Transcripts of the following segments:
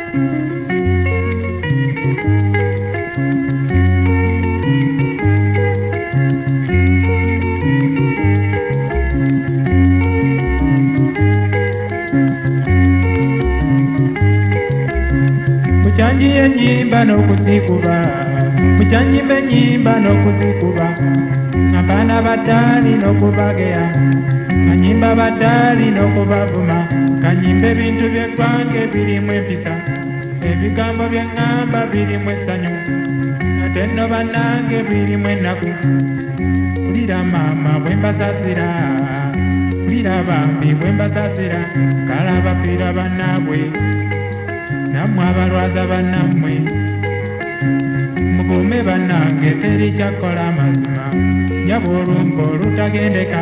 Muchanjie nyimba n'okuzikuba, muchanjimbe nyimba n'okuzikuba, ng'abaana baddaali n'okubageya, kanyimba baddaali n'okubavuma, kanyimba ebintu by'eggwange birimu empisa, ebigambo bye ŋŋamba birimu essanyu, ate nno bannange birimu ennaku. Wulira maama bwe mbasaasira, wulira bambi bwe mbasaasira, kale abafiira bannaabwe nammwe abalwaza bannammwe, mukuume bannange teri kyakkola mazima, nyaba olumba olutagendeka.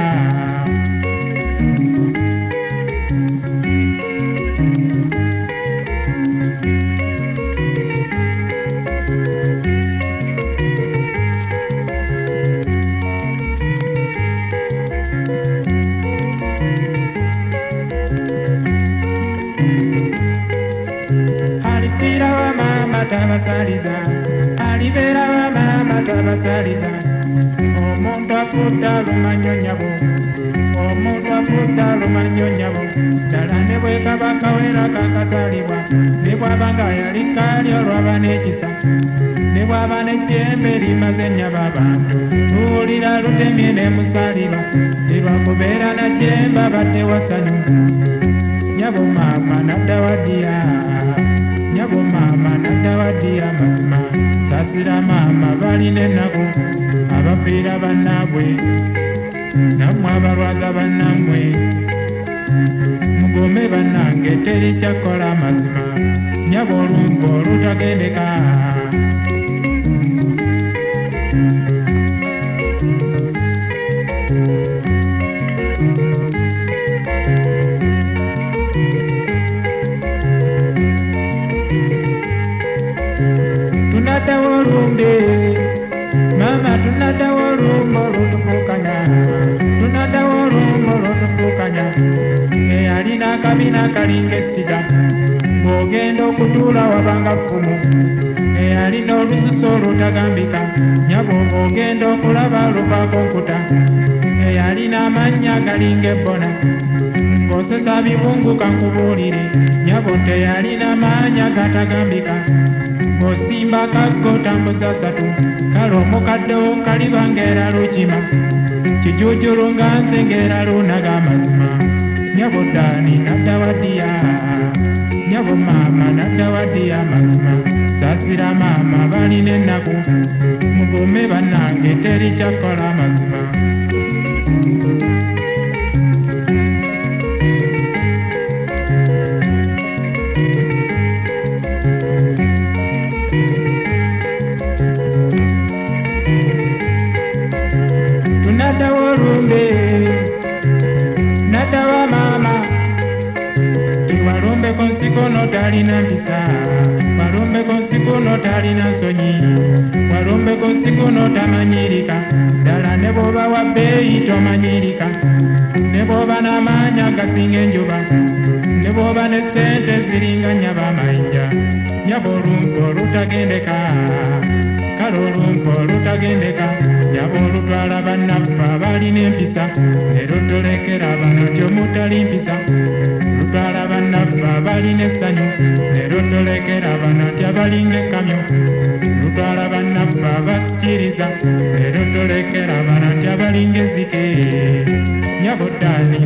Tabasaliza, alibera wa mama tabasaliza, omuntu afudde alumanyo nyabo, omuntu afudde alumanyo nyabo, ddala ne bwe kaba kawera kakasalibwa, ne bw'aba nga yali kaali olwaba n'ekisa, ne bw'aba n'ejjembe limaze ennyaba abantu, tuwulira lutemye ne musaliba, ne lwakubeera na jjembe abadde wasanyu, nyabo maama nadda waddiya. Nyabo maama nadda waddiya mazima, saasira maama balina ennaku, abafiira bannaabwe, nammwe abalwaza bannammwe, mugome bannange teri kyakkola mazima, nyabo olumba olutagendeka. Tunadawo olumbe, mama tunadawo olumba olutufukanya, tunadawo olumba olutufukanya, eyalina akabina akalinga essiga, ng'ogenda okutuula wabanga ffumu, eyalina olususu olutagambika, nyabo ng'ogenda okulaba luvaako nkuta, eyalina amannya agalinga ebbona, ng'osesa bibunguka nkubuulire, nyabo teyalina maanyi agatagambika, osimba kaggo tambuza ssatu, kale omukadde wo kaliba ng'era lukima, kijujulu nga nze ng'era lunaga amazima, nyabo ddaani nadda waddiya, nyabo maama nadda waddiya amazima, saasira maama balina ennaku, mugume bannange teri kyakkola amazima. Nadawa olumbe, nadawa mama, walumbe konsiko notalina mpisa, walumbe konsiko notalina nsonyi, walumbe konsiko notamanyirika, ddala ne bw'oba wa bbeeyi tomanyirika, ne bw'oba n'amaanyi agasinga enjuba, ne bw'oba ne ssente ziringa nnyaba amayinja, nyaba olumbe olutagendeka, kale olumbe olutagendeka, nyaba olutwala bannaffe abalina empisa, ne lutulekera bano gy'omutali mpisa, lutwala bannaffe abalina essanyu, ne lutulekera bano tyabalinga ekkamyo, lutwala bannaffe abasikiriza, ne lutulekera bano tyabalinga ezzike, nyabo ddaani